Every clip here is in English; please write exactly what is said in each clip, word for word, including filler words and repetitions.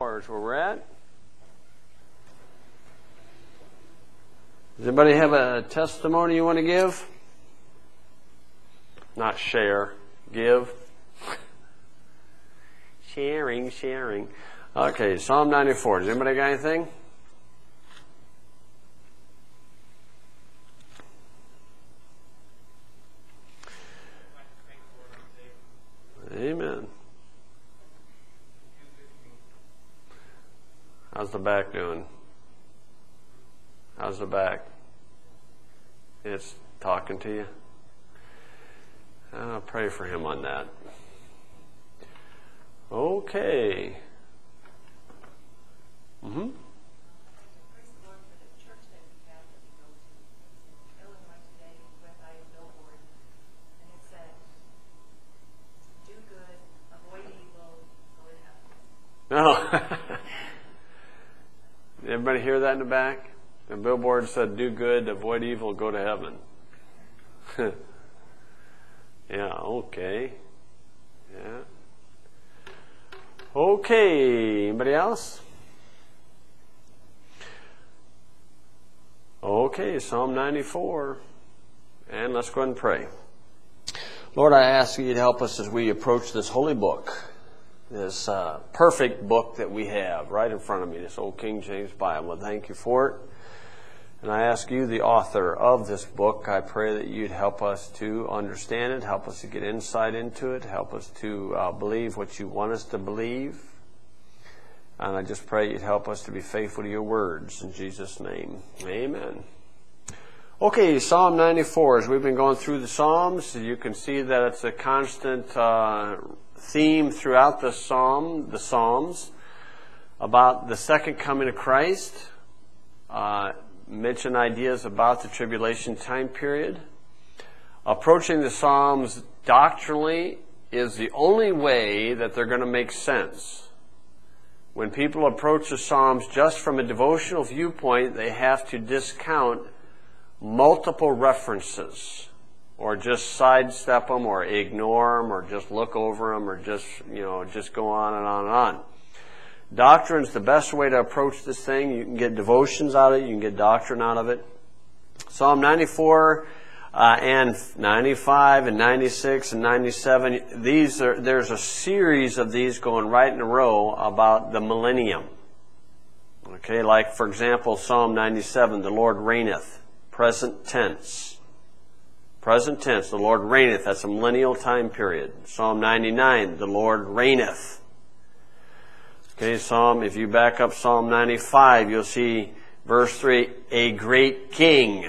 Where we're at. Does anybody have a testimony you want to give? Not share, give. Sharing, sharing. Okay, Psalm ninety-four. Does anybody got anything? Amen. How's the back doing? How's the back? It's talking to you? I'll pray for him on that. Okay. Mm-hmm. No. Did everybody hear that in the back? The billboard said, do good, avoid evil, go to heaven. Yeah, okay. Yeah. Okay, anybody else? Okay, Psalm ninety-four. And let's go ahead and pray. Lord, I ask you to help us as we approach this holy book. This uh, perfect book that we have right in front of me, this old King James Bible. Thank you for it. And I ask you, the author of this book, I pray that you'd help us to understand it, help us to get insight into it, help us to uh, believe what you want us to believe. And I just pray you'd help us to be faithful to your words. In Jesus' name, amen. Okay, Psalm ninety-four. As we've been going through the Psalms, you can see that it's a constant uh, theme throughout the Psalm, the Psalms, about the second coming of Christ. Uh, mention ideas about the tribulation time period. Approaching the Psalms doctrinally is the only way that they're going to make sense. When people approach the Psalms just from a devotional viewpoint, they have to discount multiple references, or just sidestep them, or ignore them, or just look over them, or just, you know, just go on and on and on. Doctrine's the best way to approach this thing. You can get devotions out of it. You can get doctrine out of it. Psalm ninety-four uh, and ninety-five and ninety-six and ninety-seven. These are there's a series of these going right in a row about the millennium. Okay, like for example, Psalm ninety-seven, the Lord reigneth, present tense. Present tense, the Lord reigneth. That's a millennial time period. Psalm ninety-nine, the Lord reigneth. Okay, Psalm, if you back up Psalm ninety-five, you'll see verse three, a great king.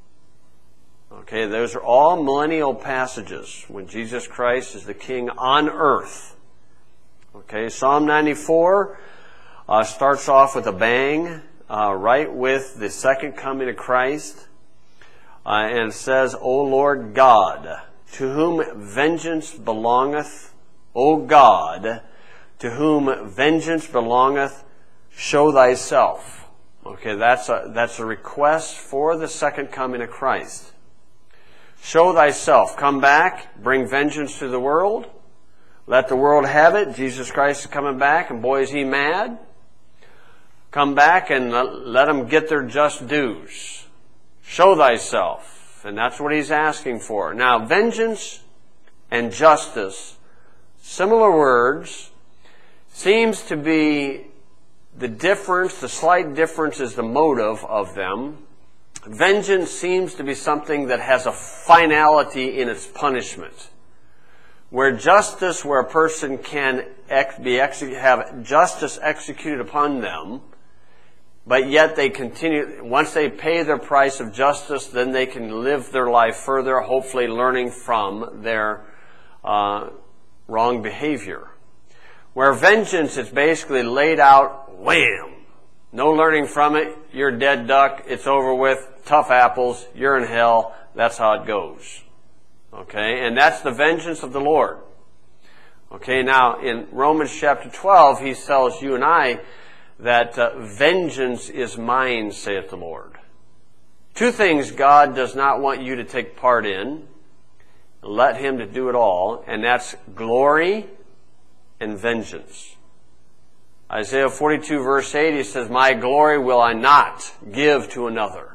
Okay, those are all millennial passages when Jesus Christ is the king on earth. Okay, Psalm ninety-four uh, starts off with a bang, uh, right with the second coming of Christ, uh, and says, O Lord God, to whom vengeance belongeth, O God, to whom vengeance belongeth, show thyself. Okay, that's a, that's a request for the second coming of Christ. Show thyself. Come back, bring vengeance to the world. Let the world have it. Jesus Christ is coming back, and boy, is he mad. Come back and let them get their just dues. Show thyself. And that's what he's asking for. Now, vengeance and justice, similar words, seems to be the difference, the slight difference is the motive of them. Vengeance seems to be something that has a finality in its punishment. Where justice, where a person can ex- be exec- have justice executed upon them, but yet they continue, once they pay their price of justice, then they can live their life further, hopefully learning from their uh, wrong behavior. Where vengeance is basically laid out, wham! No learning from it, you're dead duck, it's over with, tough apples, you're in hell, that's how it goes. Okay, and that's the vengeance of the Lord. Okay, now in Romans chapter twelve, he tells you and I that uh, vengeance is mine, saith the Lord. Two things God does not want you to take part in. Let him to do it all, and that's glory and vengeance. Isaiah forty-two verse eight, he says, my glory will I not give to another.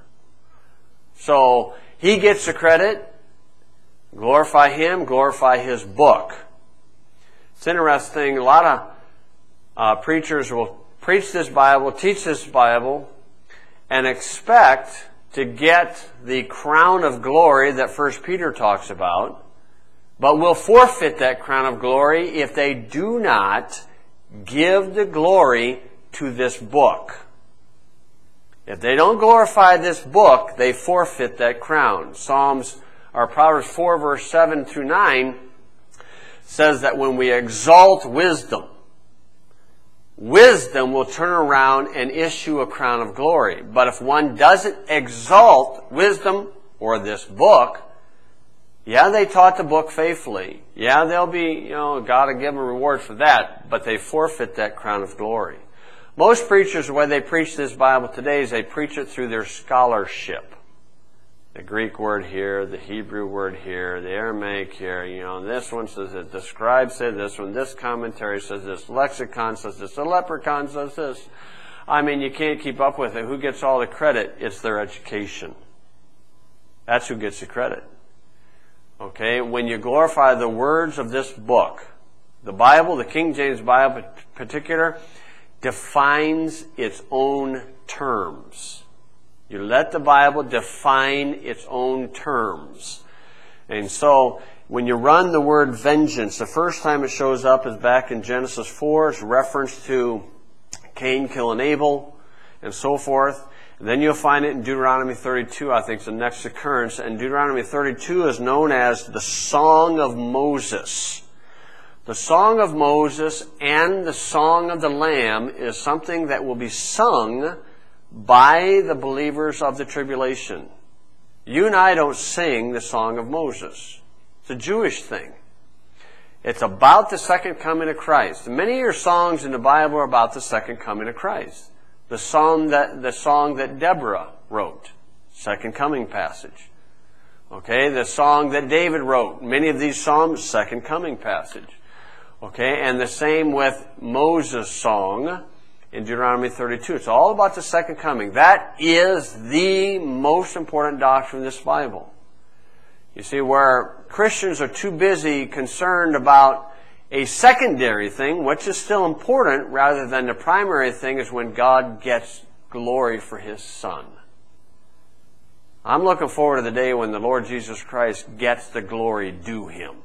So he gets the credit. Glorify him, glorify his book. It's interesting, a lot of uh, preachers will preach this Bible, teach this Bible, and expect to get the crown of glory that First Peter talks about, but will forfeit that crown of glory if they do not give the glory to this book. If they don't glorify this book, they forfeit that crown. Psalms or Proverbs four verse seven through nine says that when we exalt wisdom, wisdom will turn around and issue a crown of glory. But if one doesn't exalt wisdom or this book, yeah, they taught the book faithfully. Yeah, they'll be, you know, God will give them a reward for that, but they forfeit that crown of glory. Most preachers, the way they preach this Bible today is they preach it through their scholarship. The Greek word here, the Hebrew word here, the Aramaic here, you know, this one says it, the scribe said this one, this commentary says this, lexicon says this, the leprechaun says this. I mean, you can't keep up with it. Who gets all the credit? It's their education. That's who gets the credit. Okay, when you glorify the words of this book, the Bible, the King James Bible in particular, defines its own terms. You let the Bible define its own terms. And so, when you run the word vengeance, the first time it shows up is back in Genesis four. It's reference to Cain killing Abel and so forth. And then you'll find it in Deuteronomy thirty-two, I think it's the next occurrence. And Deuteronomy thirty-two is known as the Song of Moses. The Song of Moses and the Song of the Lamb is something that will be sung by the believers of the tribulation. You and I don't sing the Song of Moses. It's a Jewish thing. It's about the second coming of Christ. Many of your songs in the Bible are about the second coming of Christ. The song that, the song that Deborah wrote, second coming passage. Okay, the song that David wrote, many of these psalms, second coming passage. Okay, and the same with Moses' song in Deuteronomy thirty-two. It's all about the second coming. That is the most important doctrine in this Bible. You see, where Christians are too busy concerned about a secondary thing, which is still important, rather than the primary thing, is when God gets glory for His Son. I'm looking forward to the day when the Lord Jesus Christ gets the glory due Him.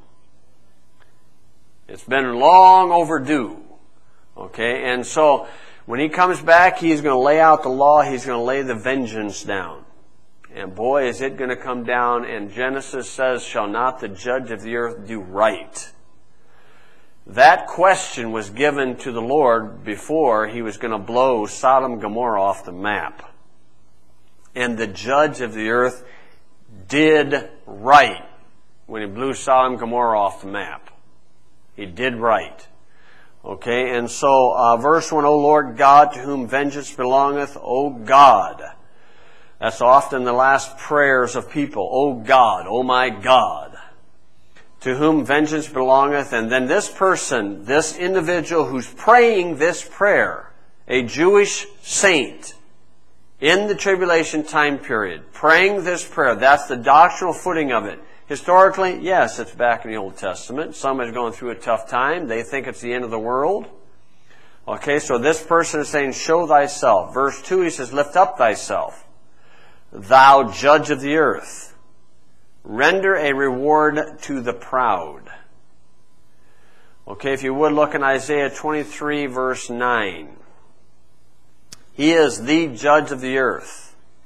It's been long overdue. Okay, and so when He comes back, He's going to lay out the law. He's going to lay the vengeance down. And boy, is it going to come down. And Genesis says, shall not the judge of the earth do right? That question was given to the Lord before He was going to blow Sodom and Gomorrah off the map. And the judge of the earth did right when He blew Sodom and Gomorrah off the map. He did right. Okay, and so uh, verse one, O Lord God, to whom vengeance belongeth, O God. That's often the last prayers of people. O God, O my God, to whom vengeance belongeth. And then this person, this individual who's praying this prayer, a Jewish saint in the tribulation time period, praying this prayer, that's the doctrinal footing of it. Historically, yes, it's back in the Old Testament. Somebody's going through a tough time. They think it's the end of the world. Okay, so this person is saying, show thyself. Verse two, he says, lift up thyself, thou judge of the earth. Render a reward to the proud. Okay, if you would look in Isaiah twenty-three, verse nine. He is the judge of the earth.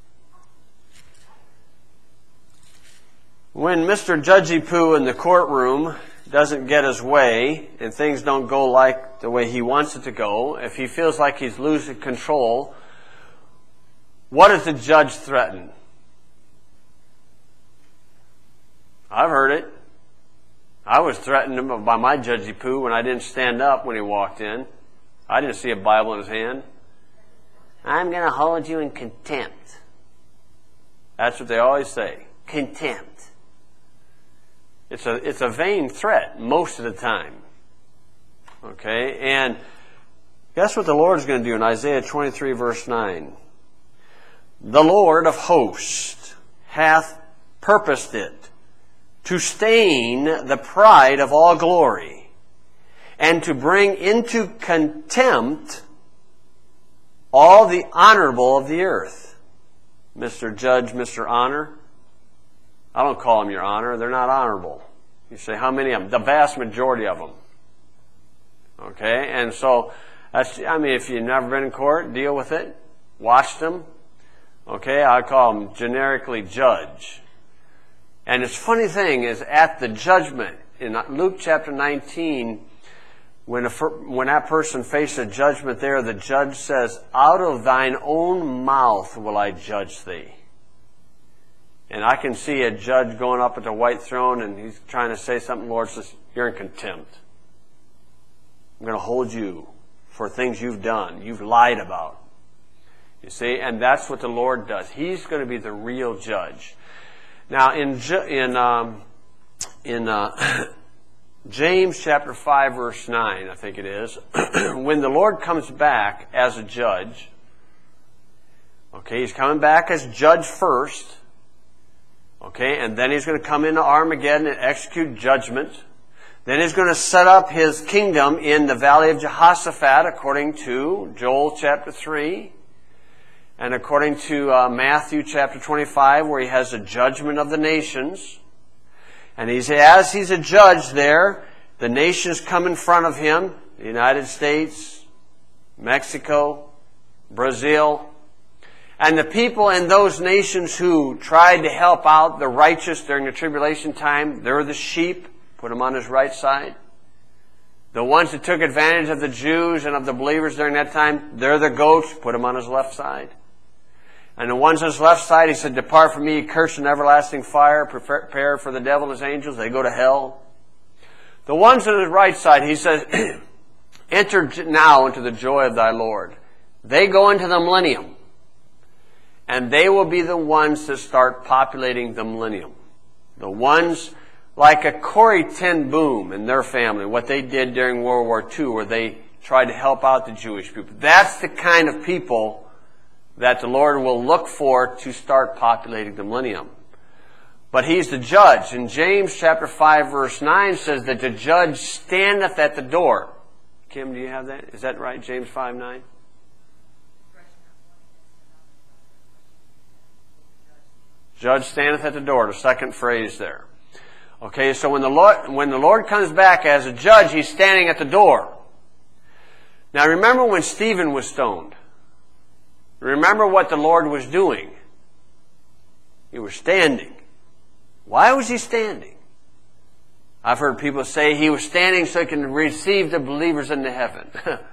When Mister Judgy Poo in the courtroom doesn't get his way and things don't go like the way he wants it to go, if he feels like he's losing control, what does the judge threaten? I've heard it. I was threatened by my Judgy Poo when I didn't stand up when he walked in. I didn't see a Bible in his hand. I'm going to hold you in contempt. That's what they always say. Contempt. It's a, it's a vain threat most of the time. Okay? And Guess what the Lord's going to do in Isaiah twenty-three, verse nine? The Lord of hosts hath purposed it, to stain the pride of all glory, and to bring into contempt all the honorable of the earth. Mister Judge, Mister Honor. I don't call them your honor. They're not honorable. You say, how many of them? The vast majority of them. Okay? And so, that's, I mean, if you've never been in court, deal with it. Watch them. Okay? I call them generically judge. And it's funny thing is, at the judgment, in Luke chapter nineteen, when, a, when that person faces a judgment there, the judge says, out of thine own mouth will I judge thee. And I can see a judge going up at the white throne and he's trying to say something. The Lord says, you're in contempt. I'm going to hold you for things you've done, you've lied about. You see, and that's what the Lord does. He's going to be the real judge. Now, in in um, in uh, James chapter five, verse nine, I think it is, when the Lord comes back as a judge, okay, he's coming back as judge first. Okay, and then he's going to come into Armageddon and execute judgment. Then he's going to set up his kingdom in the valley of Jehoshaphat, according to Joel chapter three. And according to uh, Matthew chapter twenty-five, where he has a judgment of the nations. And he's, as he's a judge there, the nations come in front of him. The United States, Mexico, Brazil. And the people in those nations who tried to help out the righteous during the tribulation time, they're the sheep, put them on his right side. The ones that took advantage of the Jews and of the believers during that time, they're the goats, put them on his left side. And the ones on his left side, he said, depart from me, cursed and everlasting fire, prepare for the devil and his angels, they go to hell. The ones on his right side, he says, enter now into the joy of thy Lord. They go into the millennium. And they will be the ones that start populating the millennium. The ones like a Corrie ten Boom and their family, what they did during World War Two, where they tried to help out the Jewish people. That's the kind of people that the Lord will look for to start populating the millennium. But he's the judge. And James chapter five, verse nine says that the judge standeth at the door. Kim, do you have that? Is that right, James five nine? Judge standeth at the door, the second phrase there. Okay, so when the Lord, when the Lord comes back as a judge, he's standing at the door. Now remember when Stephen was stoned. Remember what the Lord was doing. He was standing. Why was he standing? I've heard people say he was standing so he can receive the believers into heaven.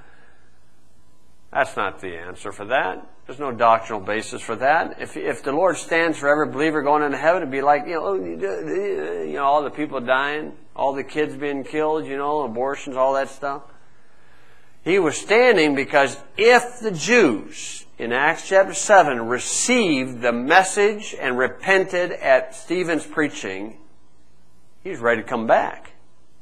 That's not the answer for that. There's no doctrinal basis for that. If if the Lord stands for every believer going into heaven, it'd be like, you know, you know, all the people dying, all the kids being killed, you know, abortions, all that stuff. He was standing because if the Jews in Acts chapter seven received the message and repented at Stephen's preaching, he was ready to come back.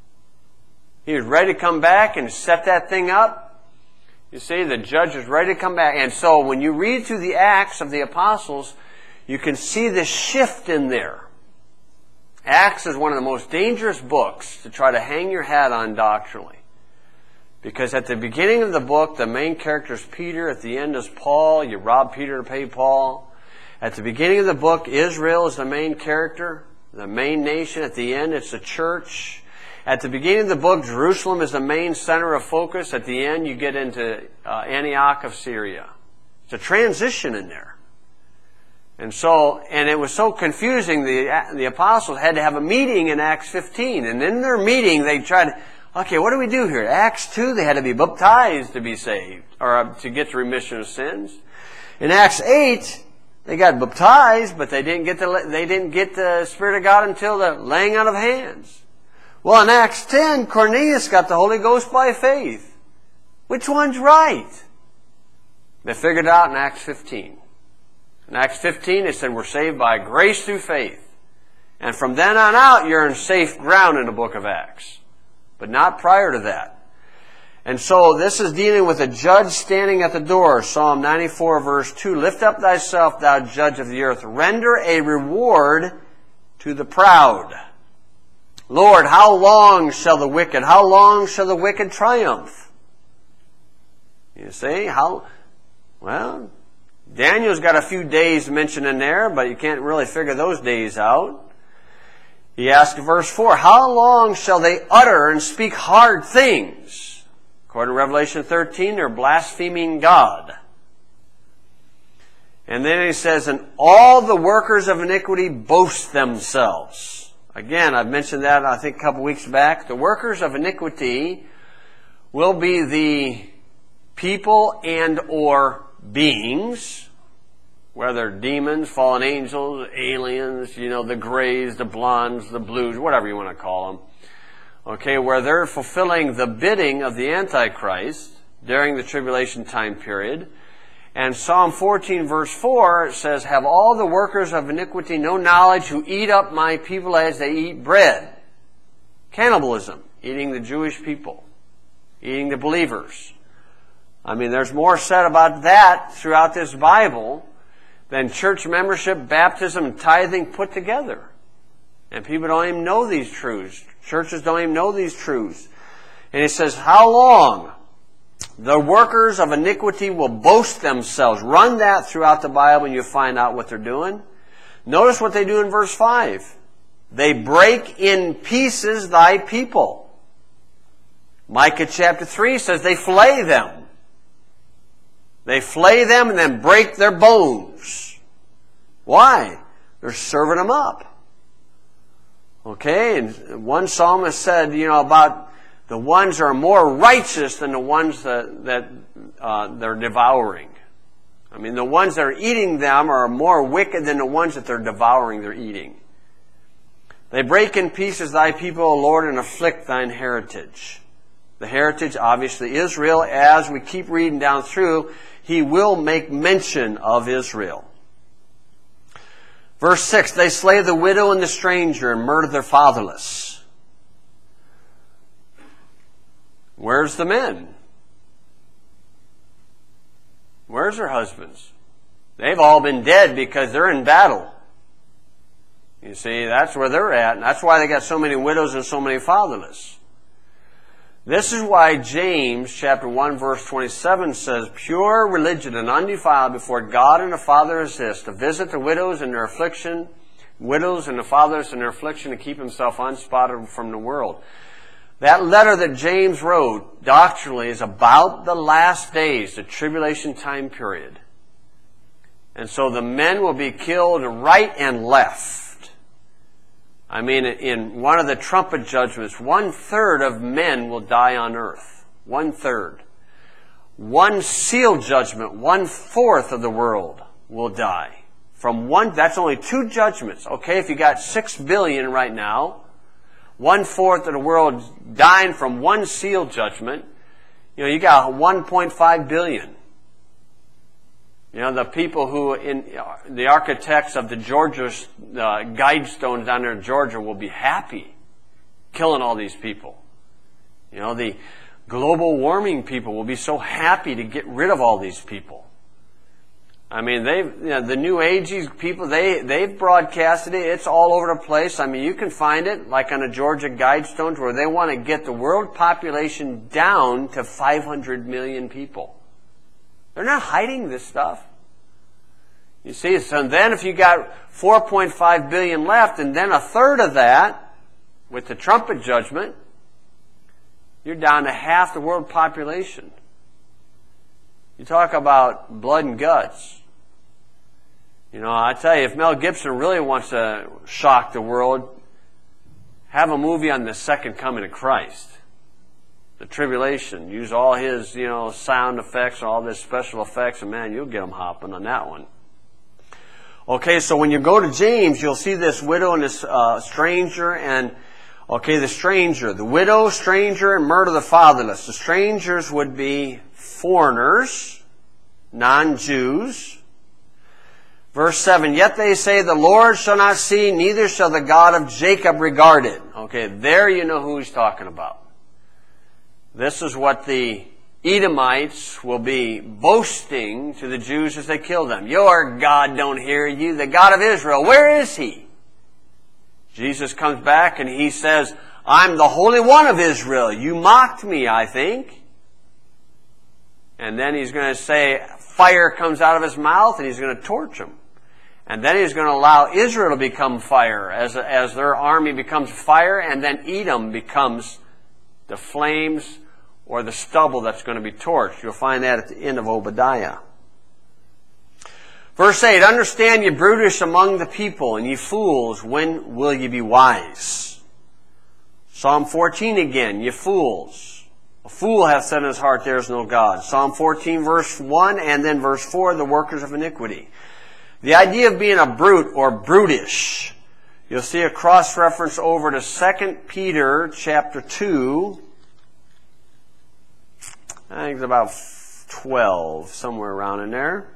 He was ready to come back and set that thing up. You see, the judge is ready to come back. And so when you read through the Acts of the Apostles, you can see the shift in there. Acts is one of the most dangerous books to try to hang your hat on doctrinally. Because at the beginning of the book, the main character is Peter. At the end is Paul. You rob Peter to pay Paul. At the beginning of the book, Israel is the main character, the main nation. At the end, it's the church. At the beginning of the book, Jerusalem is the main center of focus. At the end, you get into uh, Antioch of Syria. It's a transition in there. And so, and it was so confusing, the, the apostles had to have a meeting in Acts fifteen. And in their meeting, they tried, okay, what do we do here? Acts two, they had to be baptized to be saved, or uh, to get the remission of sins. In Acts eight, they got baptized, but they didn't get the, they didn't get the Spirit of God until the laying on of hands. Well, in Acts ten, Cornelius got the Holy Ghost by faith. Which one's right? They figured it out in Acts fifteen. In Acts fifteen, they said we're saved by grace through faith. And from then on out, you're in safe ground in the book of Acts. But not prior to that. And so this is dealing with a judge standing at the door. Psalm ninety-four, verse two. Lift up thyself, thou judge of the earth. Render a reward to the proud. Lord, how long shall the wicked, how long shall the wicked triumph? You see, how, well, Daniel's got a few days mentioned in there, but you can't really figure those days out. He asks in verse four, how long shall they utter and speak hard things? According to Revelation thirteen, they're blaspheming God. And then he says, and all the workers of iniquity boast themselves. Again, I've mentioned that, I think, a couple weeks back. The workers of iniquity will be the people and or beings, whether demons, fallen angels, aliens, you know, the grays, the blondes, the blues, whatever you want to call them. Okay, where they're fulfilling the bidding of the Antichrist during the tribulation time period. And Psalm fourteen, verse four says, have all the workers of iniquity no knowledge who eat up my people as they eat bread? Cannibalism, eating the Jewish people, eating the believers. I mean, there's more said about that throughout this Bible than church membership, baptism, and tithing put together. And people don't even know these truths. Churches don't even know these truths. And it says, how long the workers of iniquity will boast themselves? Run that throughout the Bible and you'll find out what they're doing. Notice what they do in verse five. They break in pieces thy people. Micah chapter three says they flay them. They flay them and then break their bones. Why? They're serving them up. Okay, and one psalmist said, you know, about the ones that are more righteous than the ones that, that uh, they're devouring. I mean, the ones that are eating them are more wicked than the ones that they're devouring, they're eating. They break in pieces thy people, O Lord, and afflict thine heritage. The heritage, obviously, Israel. As we keep reading down through, he will make mention of Israel. Verse six, they slay the widow and the stranger and murder their fatherless. Where's the men? Where's their husbands? They've all been dead because they're in battle. You see, that's where they're at. And that's why they got so many widows and so many fatherless. This is why James chapter one verse twenty-seven says, pure religion and undefiled before God and the Father is this, to visit the widows in their affliction, widows and the fathers in their affliction, to keep himself unspotted from the world. That letter that James wrote doctrinally is about the last days, the tribulation time period. And so the men will be killed right and left. I mean, in one of the trumpet judgments, one-third of men will die on earth. One-third. One seal judgment, one-fourth of the world will die. From one, that's only two judgments. Okay, if you got six billion right now, one-fourth of the world dying from one seal judgment, you know, you got one point five billion. You know, the people who, in the architects of the Georgia uh, guidestones down there in Georgia will be happy killing all these people. You know, the global warming people will be so happy to get rid of all these people. I mean, they've, you know, the New Agey people, they, they've broadcasted it. It's all over the place. I mean, you can find it, like on the Georgia guidestones, where they want to get the world population down to five hundred million people. They're not hiding this stuff. You see, so then if you got four point five billion left, and then a third of that, with the trumpet judgment, you're down to half the world population. You talk about blood and guts. You know, I tell you, if Mel Gibson really wants to shock the world, have a movie on the second coming of Christ. The tribulation. Use all his, you know, sound effects and all this special effects, and man, you'll get them hopping on that one. Okay, so when you go to James, you'll see this widow and this uh, stranger, and okay, the stranger, the widow, stranger, and murder the fatherless. The strangers would be foreigners, non-Jews. Verse seven, yet they say, the Lord shall not see, neither shall the God of Jacob regard it. Okay, there you know who he's talking about. This is what the Edomites will be boasting to the Jews as they kill them. Your God don't hear you, the God of Israel. Where is He? Jesus comes back and He says, I'm the Holy One of Israel. You mocked me, I think. And then He's going to say, fire comes out of His mouth, and He's going to torch them. And then He's going to allow Israel to become fire as, as their army becomes fire, and then Edom becomes the flames or the stubble that's going to be torched. You'll find that at the end of Obadiah. Verse eight, understand, ye brutish among the people, and ye fools, when will ye be wise? Psalm fourteen again, ye fools. A fool hath said in his heart, there is no God. Psalm fourteen, verse one, and then verse four, the workers of iniquity. The idea of being a brute or brutish, you'll see a cross-reference over to Second Peter chapter two. I think it's about twelve, somewhere around in there.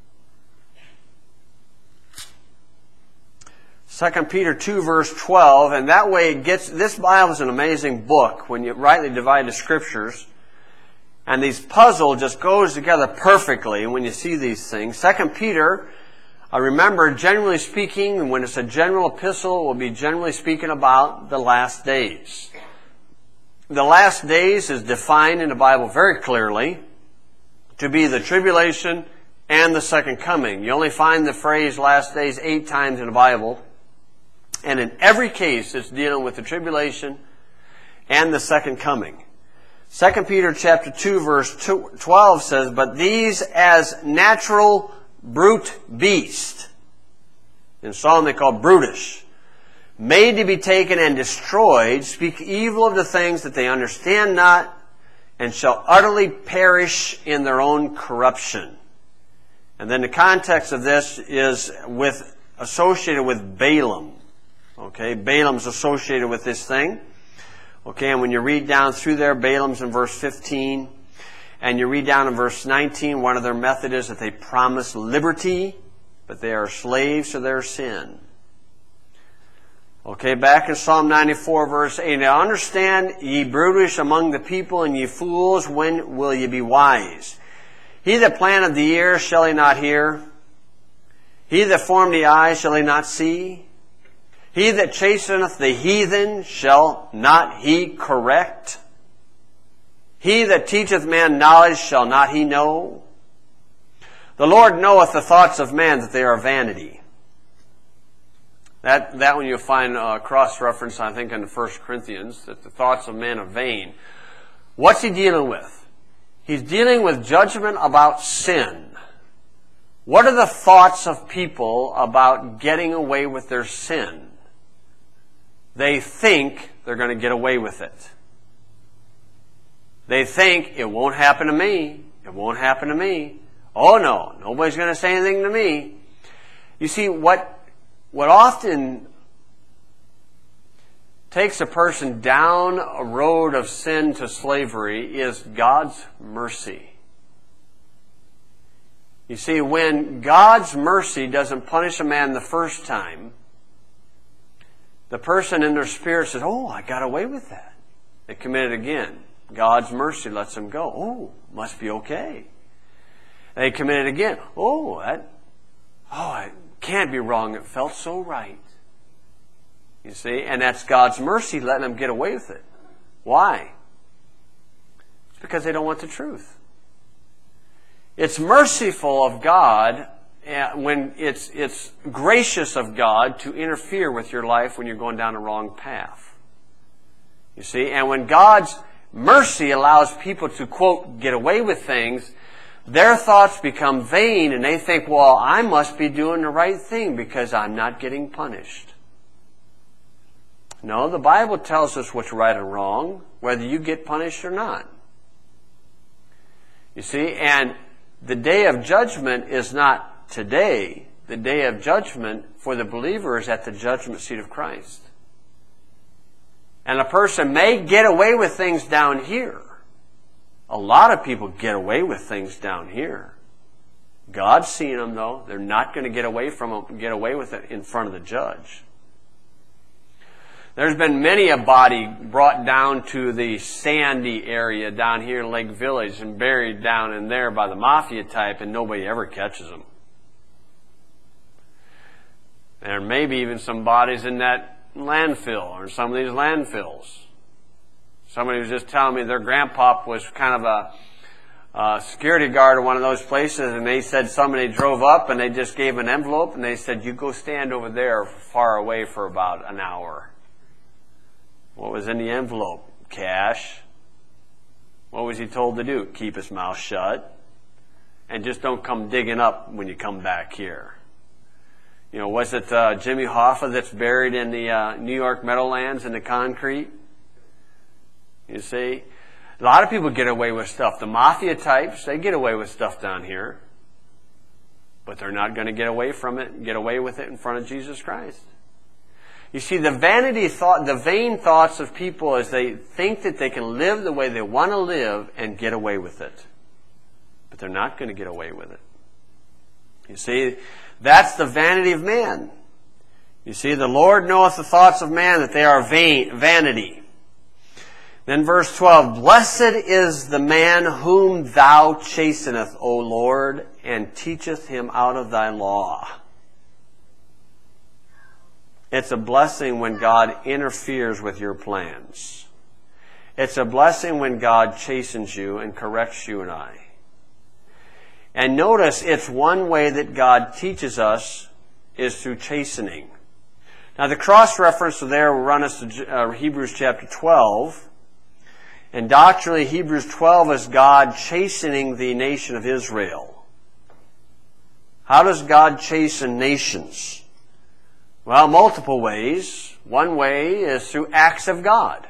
Second Peter two, verse twelve, and that way it gets, this Bible is an amazing book when you rightly divide the Scriptures. And these puzzle just goes together perfectly when you see these things. Second Peter, I remember, generally speaking, when it's a general epistle, it will be generally speaking about the last days. The last days is defined in the Bible very clearly to be the tribulation and the second coming. You only find the phrase last days eight times in the Bible. And in every case, it's dealing with the tribulation and the second coming. Second Peter chapter two, verse twelve says, but these as natural brute beast, in Psalm they call brutish, made to be taken and destroyed, speak evil of the things that they understand not, and shall utterly perish in their own corruption. And then the context of this is with associated with Balaam. Okay, Balaam's associated with this thing. Okay, and when you read down through there, Balaam's in verse fifteen, and you read down in verse nineteen, one of their methods is that they promise liberty, but they are slaves to their sin. Okay, back in Psalm ninety-four, verse eight, now understand, ye brutish among the people, and ye fools, when will ye be wise? He that planted the ear, shall he not hear? He that formed the eyes, shall he not see? He that chasteneth the heathen, shall not he correct? He that teacheth man knowledge, shall not he know? The Lord knoweth the thoughts of man, that they are vanity. That, that one you'll find a cross-reference, I think, in First Corinthians, that the thoughts of man are vain. What's he dealing with? He's dealing with judgment about sin. What are the thoughts of people about getting away with their sin? They think they're going to get away with it. They think, it won't happen to me. It won't happen to me. Oh no, nobody's going to say anything to me. You see, what What often takes a person down a road of sin to slavery is God's mercy. You see, when God's mercy doesn't punish a man the first time, the person in their spirit says, oh, I got away with that. They commit it again. God's mercy lets them go. Oh, must be okay. They commit it again. Oh, that, oh, it can't be wrong. It felt so right. You see, and that's God's mercy letting them get away with it. Why? It's because they don't want the truth. It's merciful of God when it's it's gracious of God to interfere with your life when you're going down the wrong path. You see, and when God's mercy allows people to, quote, get away with things, their thoughts become vain and they think, well, I must be doing the right thing because I'm not getting punished. No, the Bible tells us what's right and wrong, whether you get punished or not. You see, and the day of judgment is not today. The day of judgment for the believer is at the judgment seat of Christ. And a person may get away with things down here. A lot of people get away with things down here. God's seen them, though. They're not going to get away from them, get away with it in front of the judge. There's been many a body brought down to the sandy area down here in Lake Village and buried down in there by the mafia type, and nobody ever catches them. There may be even some bodies in that landfill or some of these landfills. Somebody was just telling me their grandpop was kind of a Uh, security guard at one of those places, and they said somebody drove up and they just gave an envelope and they said, you go stand over there far away for about an hour. What was in the envelope? Cash. What was he told to do? Keep his mouth shut and just don't come digging up when you come back here. You know, was it uh, Jimmy Hoffa that's buried in the uh, New York Meadowlands in the concrete? You see? A lot of people get away with stuff. The mafia types, they get away with stuff down here. But they're not going to get away from it, get away with it in front of Jesus Christ. You see, the vanity thought, the vain thoughts of people is they think that they can live the way they want to live and get away with it. But they're not going to get away with it. You see, that's the vanity of man. You see, the Lord knoweth the thoughts of man, that they are vain, vanity. Then verse twelve, blessed is the man whom thou chasteneth, O Lord, and teacheth him out of thy law. It's a blessing when God interferes with your plans. It's a blessing when God chastens you and corrects you and I. And notice, it's one way that God teaches us is through chastening. Now the cross-reference there will run us to uh, Hebrews chapter twelve. And doctrinally, Hebrews twelve is God chastening the nation of Israel. How does God chasten nations? Well, multiple ways. One way is through acts of God.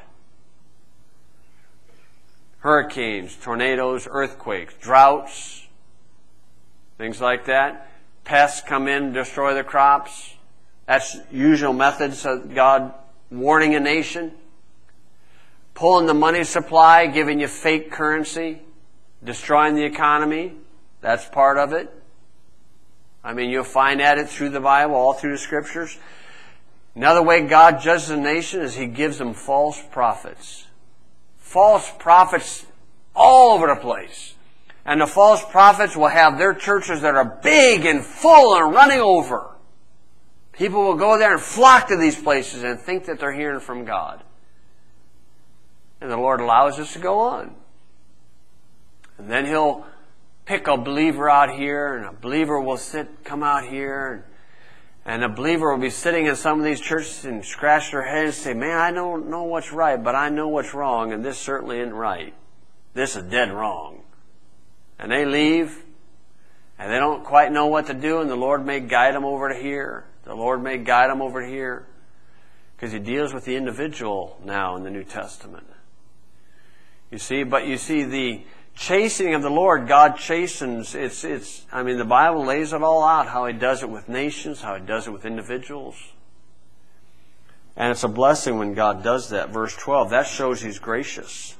Hurricanes, tornadoes, earthquakes, droughts, things like that. Pests come in, destroy the crops. That's usual methods of God warning a nation. Pulling the money supply, giving you fake currency, destroying the economy. That's part of it. I mean, you'll find at it through the Bible, all through the Scriptures. Another way God judges a nation is He gives them false prophets. False prophets all over the place. And the false prophets will have their churches that are big and full and running over. People will go there and flock to these places and think that they're hearing from God. And the Lord allows us to go on. And then He'll pick a believer out here, and a believer will sit, come out here, and, and a believer will be sitting in some of these churches and scratch their head and say, man, I don't know what's right, but I know what's wrong, and this certainly isn't right. This is dead wrong. And they leave, and they don't quite know what to do, and the Lord may guide them over to here. The Lord may guide them over to here, because He deals with the individual now in the New Testament. You see, but you see the chastening of the Lord, God chastens. It's, it's, I mean, the Bible lays it all out, how He does it with nations, how He does it with individuals. And it's a blessing when God does that. Verse twelve, that shows He's gracious.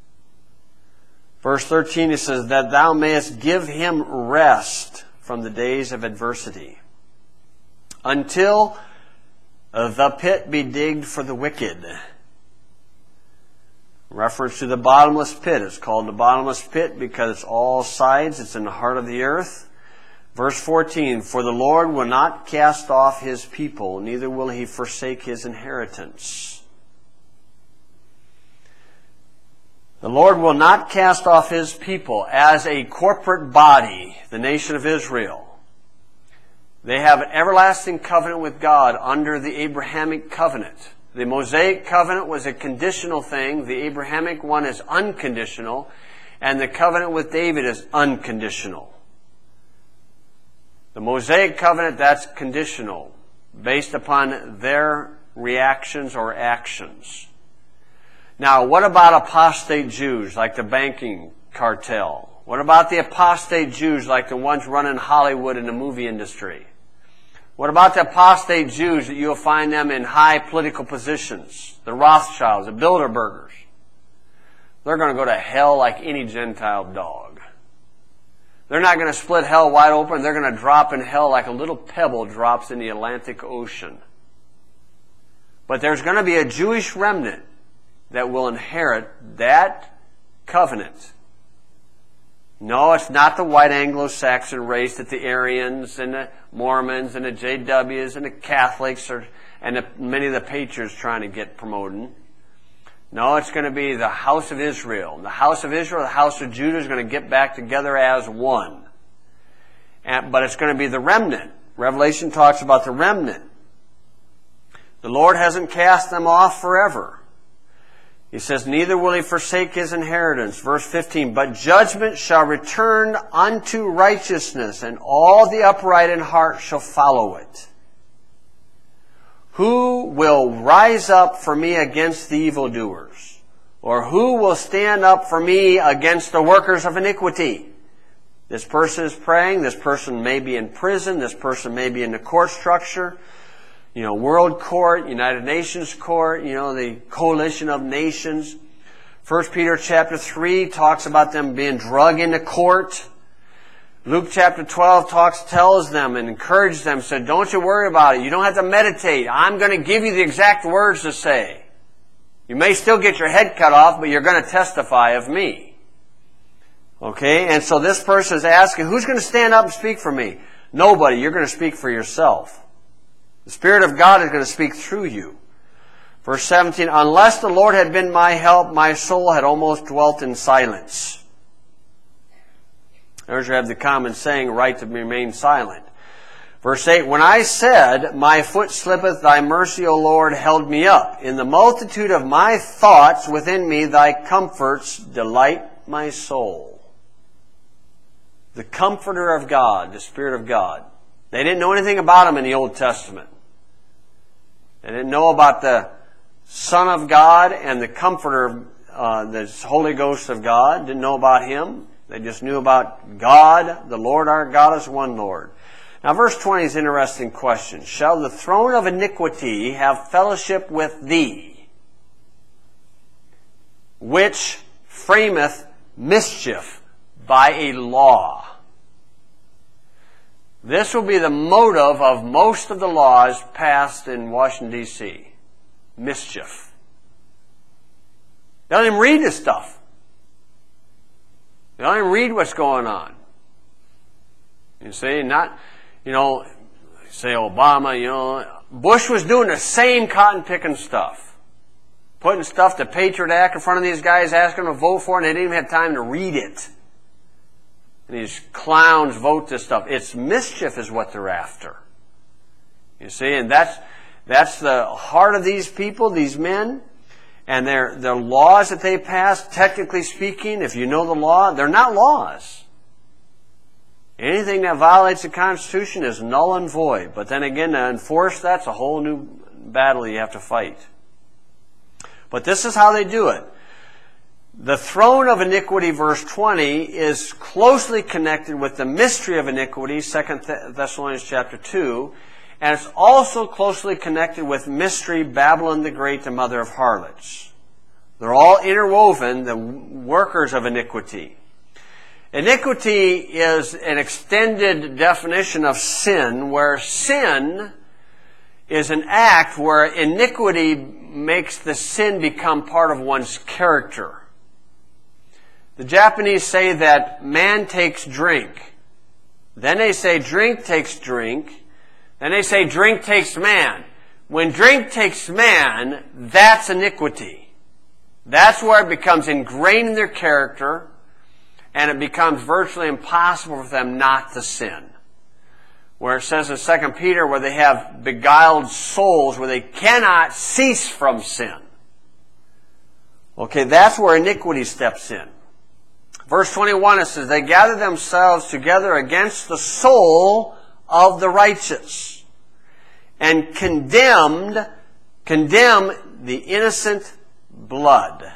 Verse thirteen, it says, that thou mayest give him rest from the days of adversity, until the pit be digged for the wicked. Reference to the bottomless pit. It's called the bottomless pit because it's all sides. It's in the heart of the earth. Verse fourteen, for the Lord will not cast off His people, neither will He forsake His inheritance. The Lord will not cast off His people as a corporate body, the nation of Israel. They have an everlasting covenant with God under the Abrahamic covenant. The Mosaic covenant was a conditional thing. The Abrahamic one is unconditional. And the covenant with David is unconditional. The Mosaic covenant, that's conditional, based upon their reactions or actions. Now, what about apostate Jews, like the banking cartel? What about the apostate Jews, like the ones running Hollywood and the movie industry? What about the apostate Jews that you'll find them in high political positions? The Rothschilds, the Bilderbergers. They're going to go to hell like any Gentile dog. They're not going to split hell wide open. They're going to drop in hell like a little pebble drops in the Atlantic Ocean. But there's going to be a Jewish remnant that will inherit that covenant. No, it's not the white Anglo-Saxon race that the Aryans and the Mormons and the J Ws and the Catholics are, and the, many of the patriots trying to get promoted. No, it's going to be the house of Israel. The house of Israel, the house of Judah is going to get back together as one. And, but it's going to be the remnant. Revelation talks about the remnant. The Lord hasn't cast them off forever. He says, neither will he forsake his inheritance. Verse fifteen, but judgment shall return unto righteousness, and all the upright in heart shall follow it. Who will rise up for me against the evildoers? Or who will stand up for me against the workers of iniquity? This person is praying. This person may be in prison. This person may be in the court structure. You know, World Court, United Nations Court, you know, the coalition of nations. First Peter chapter three talks about them being drug into court. Luke chapter twelve talks, tells them and encourages them, said, don't you worry about it. You don't have to meditate. I'm going to give you the exact words to say. You may still get your head cut off, but you're going to testify of me. Okay? And so this person is asking, who's going to stand up and speak for me? Nobody. You're going to speak for yourself. The Spirit of God is going to speak through you. Verse seventeen, unless the Lord had been my help, my soul had almost dwelt in silence. There's you have the common saying, right to remain silent. Verse eight, when I said, my foot slippeth, thy mercy, O Lord, held me up. In the multitude of my thoughts within me, thy comforts delight my soul. The Comforter of God, the Spirit of God. They didn't know anything about him in the Old Testament. They didn't know about the Son of God and the Comforter, uh, the Holy Ghost of God. Didn't know about him. They just knew about God. The Lord our God is one Lord. Now verse twenty is an interesting question. Shall the throne of iniquity have fellowship with thee, which frameth mischief by a law? This will be the motive of most of the laws passed in Washington, D C Mischief. They don't even read this stuff. They don't even read what's going on. You see, not, you know, say Obama, you know, Bush was doing the same cotton-picking stuff. Putting stuff, the Patriot Act in front of these guys, asking them to vote for it, and they didn't even have time to read it. And these clowns vote this stuff. It's mischief is what they're after. You see, and that's that's the heart of these people, these men, and their their laws that they pass, technically speaking, if you know the law, they're not laws. Anything that violates the Constitution is null and void. But then again, to enforce that's a whole new battle you have to fight. But this is how they do it. The throne of iniquity, verse twenty, is closely connected with the mystery of iniquity, Second Thessalonians chapter two, and it's also closely connected with mystery, Babylon the Great, the mother of harlots. They're all interwoven, the workers of iniquity. Iniquity is an extended definition of sin, where sin is an act where iniquity makes the sin become part of one's character. The Japanese say that man takes drink. Then they say drink takes drink. Then they say drink takes man. When drink takes man, that's iniquity. That's where it becomes ingrained in their character, and it becomes virtually impossible for them not to sin. Where it says in Second Peter, where they have beguiled souls, where they cannot cease from sin. Okay, that's where iniquity steps in. Verse twenty-one, it says, they gather themselves together against the soul of the righteous, and condemned, condemn the innocent blood.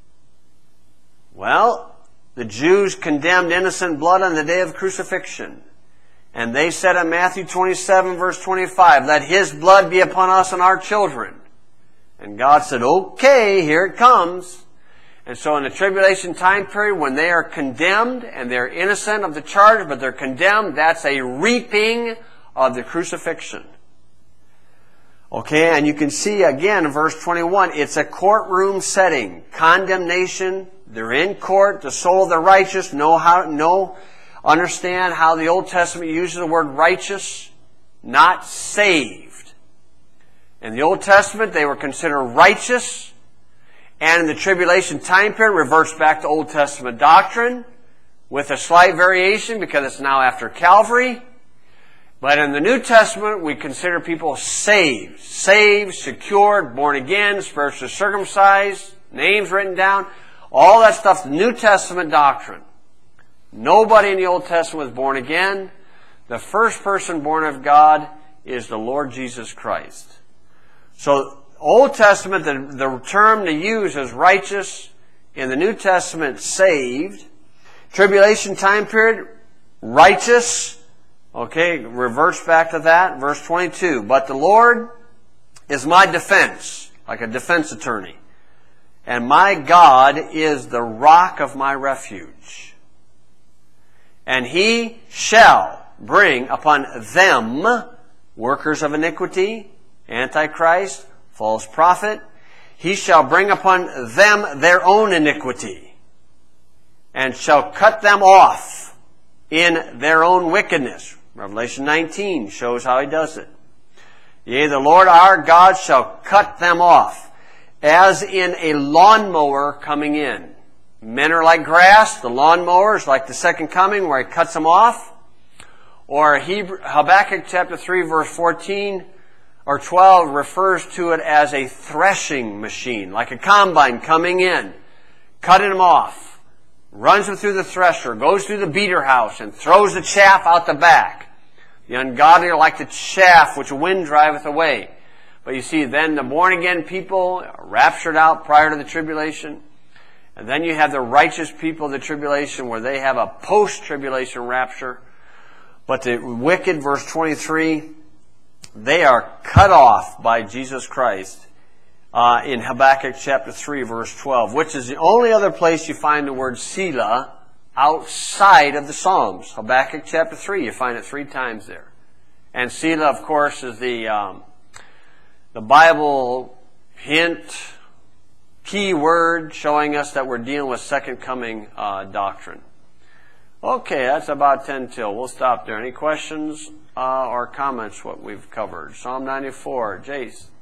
Well, the Jews condemned innocent blood on the day of crucifixion. And they said in Matthew twenty-seven, verse twenty-five, let his blood be upon us and our children. And God said, okay, here it comes. And so in the tribulation time period, when they are condemned, and they're innocent of the charge, but they're condemned, that's a reaping of the crucifixion. Okay, and you can see again in verse twenty-one, it's a courtroom setting. Condemnation, they're in court, the soul of the righteous, know how, know, understand how the Old Testament uses the word righteous, not saved. In the Old Testament, they were considered righteous, and in the tribulation time period, reverts back to Old Testament doctrine, with a slight variation because it's now after Calvary. But in the New Testament, we consider people saved. Saved, secured, born again, spiritually circumcised, names written down. All that stuff, New Testament doctrine. Nobody in the Old Testament was born again. The first person born of God is the Lord Jesus Christ. So, Old Testament, the, the term to use is righteous. In the New Testament, saved. Tribulation time period, righteous. Okay, reverts back to that. Verse twenty-two. But the Lord is my defense, like a defense attorney. And my God is the rock of my refuge. And He shall bring upon them, workers of iniquity, Antichrist, false prophet, He shall bring upon them their own iniquity, and shall cut them off in their own wickedness. Revelation nineteen shows how He does it. Yea, the Lord our God shall cut them off, as in a lawnmower coming in. Men are like grass, the lawnmower is like the second coming where He cuts them off. Or Hebrew, Habakkuk chapter three verse fourteen or twelve refers to it as a threshing machine, like a combine coming in, cutting them off. Runs them through the thresher, goes through the beater house, and throws the chaff out the back. The ungodly are like the chaff which wind driveth away. But you see, then the born-again people are raptured out prior to the tribulation. And then you have the righteous people of the tribulation where they have a post-tribulation rapture. But the wicked, verse twenty-three, they are cut off by Jesus Christ. Uh, in Habakkuk chapter three, verse twelve, which is the only other place you find the word Selah outside of the Psalms. Habakkuk chapter three, you find it three times there. And Selah, of course, is the um, the Bible hint, key word showing us that we're dealing with second coming uh, doctrine. Okay, that's about ten till. We'll stop there. Any questions uh, or comments what we've covered? Psalm ninety-four, Jace.